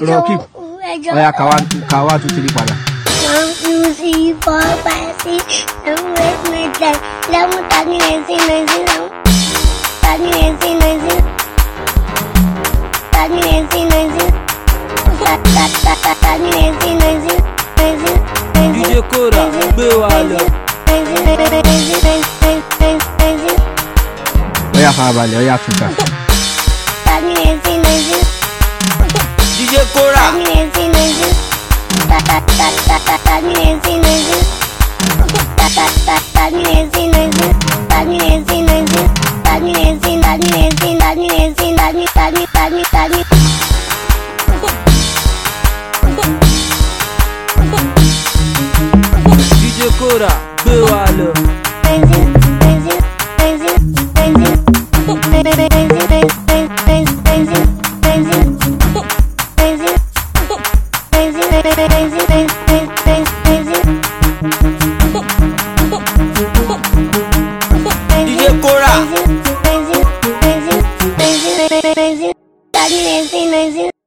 Keep. Oya kawa tu tiri padà. 1, 2, 3, 4, 5, 6, 7, 8, 9, 10. Lẹ́mú tani ẹ̀sìn lẹ́sìn lẹ́mú. Tani ẹ̀sìn lẹ́sìn. Tani ẹ̀sìn lẹ́sìn. Tani ẹ̀sìn lẹ́sìn. DJ Kora gbé wa lọ. Oya farabalẹ̀, oya túká. Tani ẹ̀sìn lẹ́sìn. DJ Kora. Tani ẹ̀sìn lẹ́sìn. Tani ẹ̀sìn lẹ́sìn. Tani ẹ̀sìn lẹ́sìn. Tani ẹ̀sìn lẹ́sìn. Tani ẹ̀sìn. Tani ẹ̀sìn. Tani ẹ̀sìn. Tani. DJ Kora gbé wa lọ. DJ Kora. Tani ẹ̀sìn lẹ́sìn.